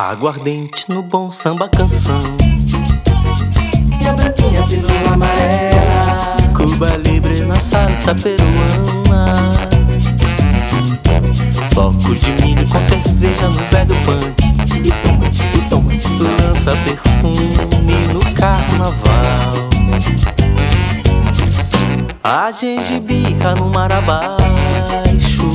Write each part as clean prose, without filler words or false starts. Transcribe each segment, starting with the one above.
Aguardente no bom samba canção, E a branquinha pílula amarela. Cuba Libre na salsa peruana. Flocos de milho com cerveja no velho punk. E toma, Lança perfume no carnaval. A gengibirra no mar abaixo.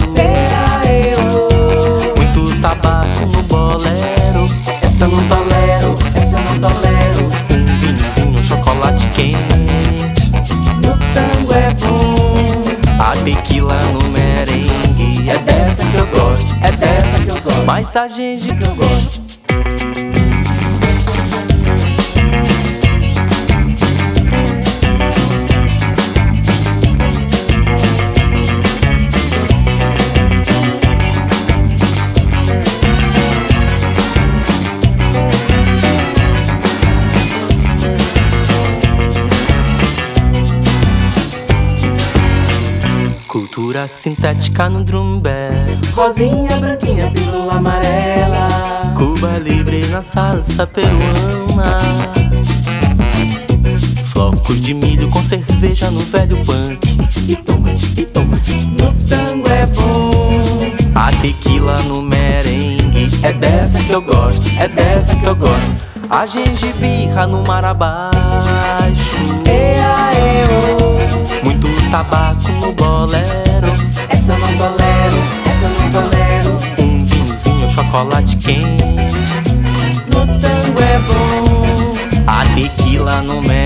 Muito tabaco no bolero. Essa eu não tolero, essa eu não tolero. um vinhozinho, um chocolate quente. No tango é bom. A tequila no merengue. É dessa que eu gosto, é dessa que eu gosto. Mas a gengibre que eu gosto. Cultura sintética no drum bass. Rosinha, branquinha, pílula amarela. Cuba Libre na salsa peruana. Flocos de milho com cerveja no velho punk. E toma, no tango é bom. A tequila no merengue. É dessa que eu gosto, é dessa que eu gosto. A gengibirra no mar abaixo. Muito tabaco no bolero. Essa eu não tolero, essa eu não tolero. Um vinhozinho, um chocolate quente. No tango é bom. A tequila no merengue.